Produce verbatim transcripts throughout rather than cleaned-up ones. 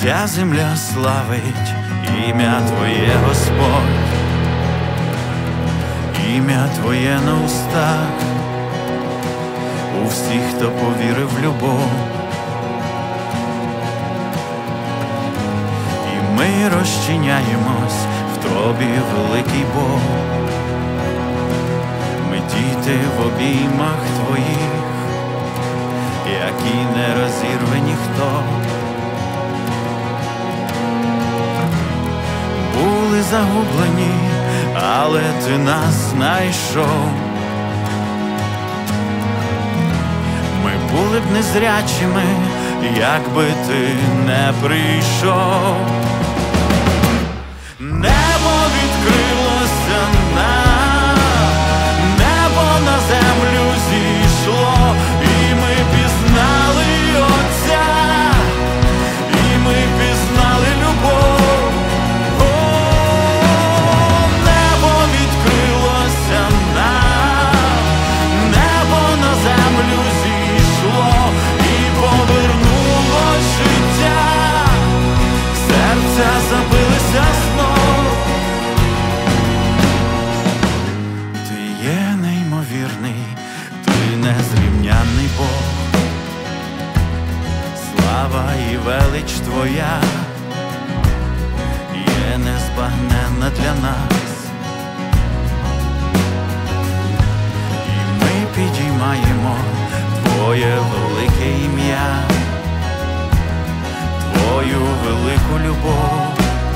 Вся земля славить ім'я Твоє, Господь, ім'я Твоє на устах у всіх, хто повірив в любов. І ми розчиняємось в Тобі, великий Бог. Ми діти в обіймах Твоїх, які не розірве ніхто. Були загублені, але Ти нас знайшов. Ми були б незрячими, якби Ти не прийшов. Небо відкрилося нам, небо на землю зійшло, і ми пізнали Отця, і ми пізнали любов. О, небо відкрилося нам, небо на землю зійшло, і повернуло життя, серця забилися знов. Ти є неймовірний, Ти незрівнянний Бог. Слава і велич Твоя є незбагненна для нас. І ми підіймаємо Твоє велике ім'я, Твою велику любов,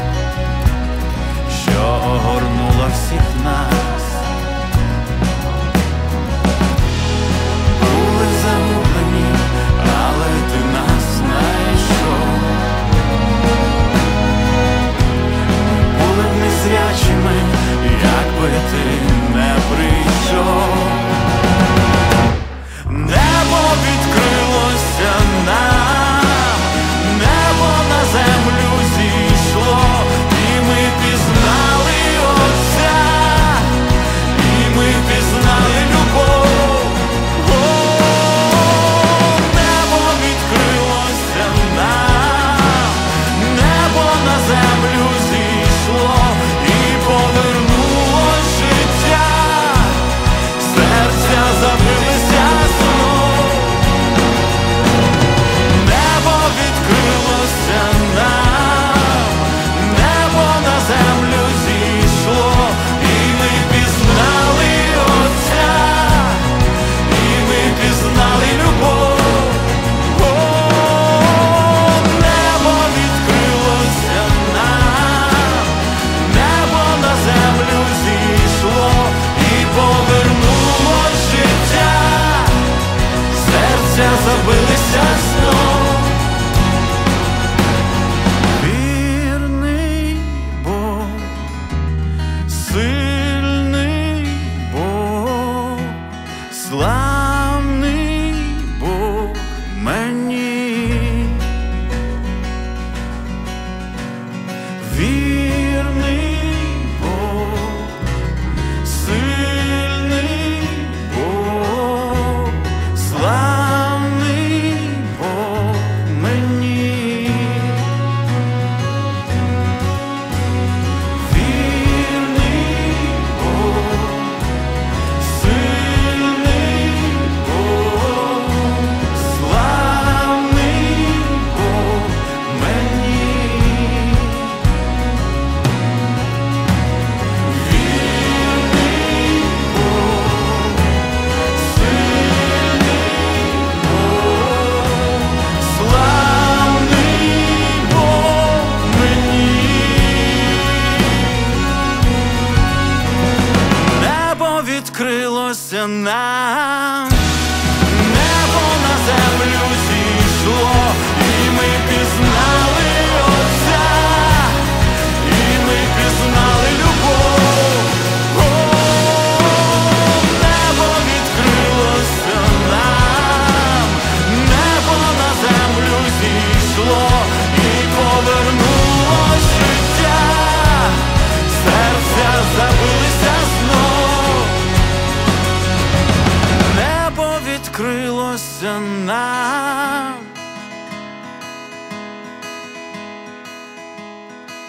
що огорнула всіх нас. Були загублені, але Ти нас знайшов. Були б незрячими, якби Ти не прийшов. Небо відкрилося нам, небо на землю зійшло, і ми пізнали Отця,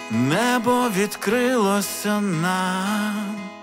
небо відкрилося нам.